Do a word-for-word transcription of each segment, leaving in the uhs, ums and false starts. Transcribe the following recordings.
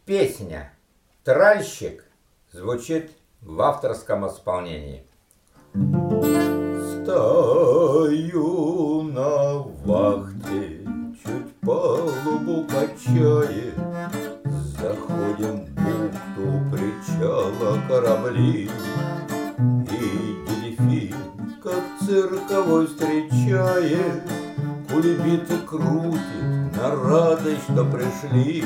Песня «Тральщик» звучит в авторском исполнении. Стою на вахте, чуть палубу качает, заходим в бухту причала корабли, и дельфин, как цирковой, встречает, кульбиты крутит на радость, что пришли.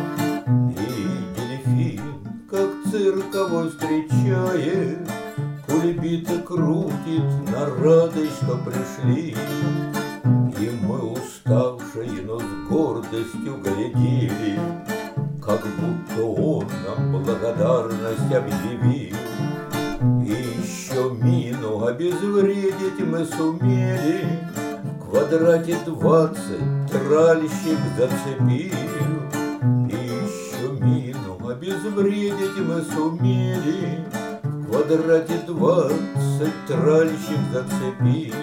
И дельфин, как цирковой, встречает, кульбиты крутит на радость, что пришли. И мы, уставшие, но с гордостью глядели, как будто он нам благодарность объявил. И еще мину обезвредить мы сумели, в квадрате двадцать тральщик зацепил. И еще мину обезвредить мы сумели, в квадрате двадцать тральщик зацепил.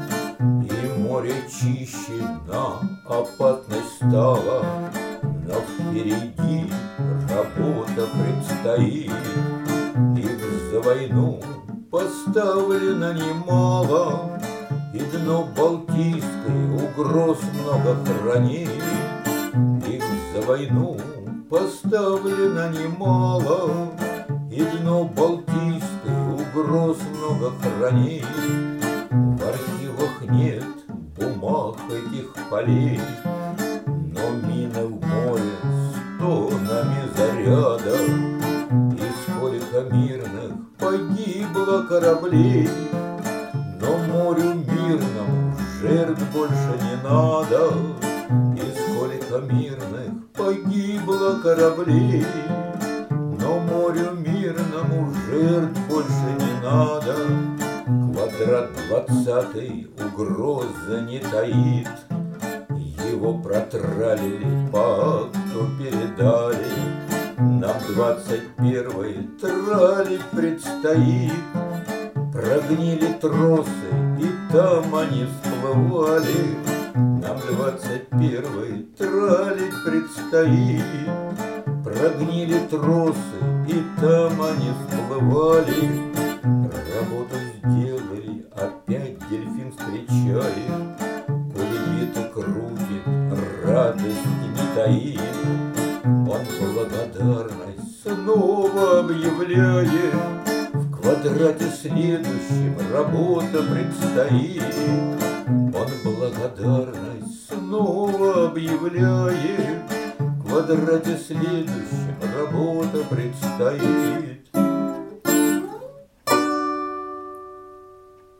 И море чище нам опасность стала, но впереди работа предстоит. И за войну поставлено немало, и дно Балтийской угроз много хранит. И за войну поставлено немало, и дно Балтийской угроз много хранит. В архивах нет бумаг этих полей, но мины в море с тоннами заряда. И сколько мирных погибло кораблей, но морю мирному жертв больше не надо. И сколько мирных погибло кораблей, но морю мирному жертв больше не надо. Квадрат двадцатый угрозы не таит, его протралили, по акту передали. Нам двадцать первый тралить предстоит. Прогнили тросы, и там они всплывали. Нам двадцать первый тралить предстоит. Прогнили тросы, и там они всплывали. Работу сделали, опять дельфин встречает, кульбиты крутит, радости не таит. Он благодарность снова объявляет, в квадрате следующем работа предстоит. Он благодарность снова объявляет, в квадрате следующем работа предстоит.